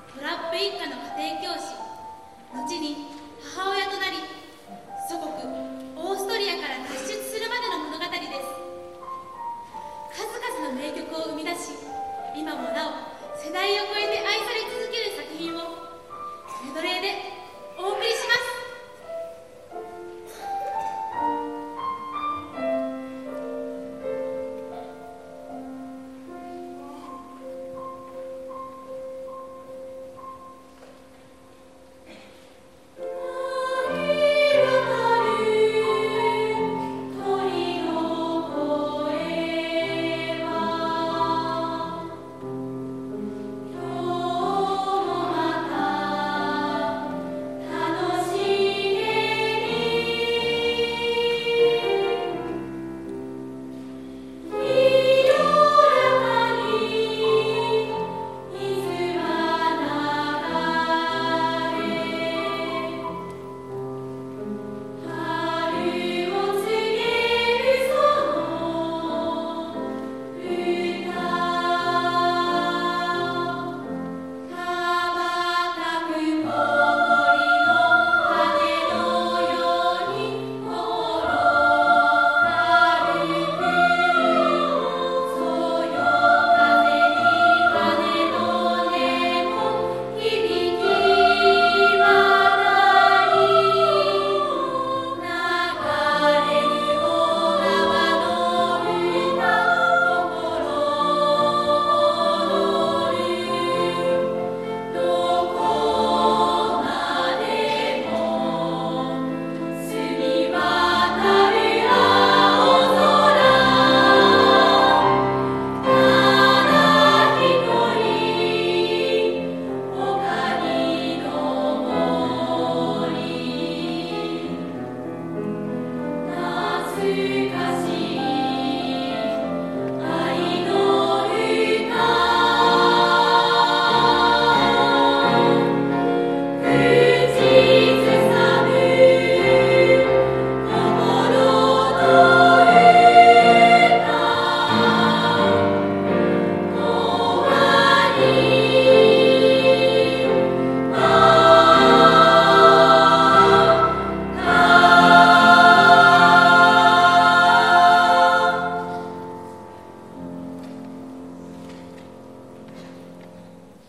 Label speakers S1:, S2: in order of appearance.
S1: トラップ一家の家庭教師、後に母親となり、祖国オーストリアから脱出するまでの物語です。数々の名曲を生み出し、今もなお世代を超えて愛され続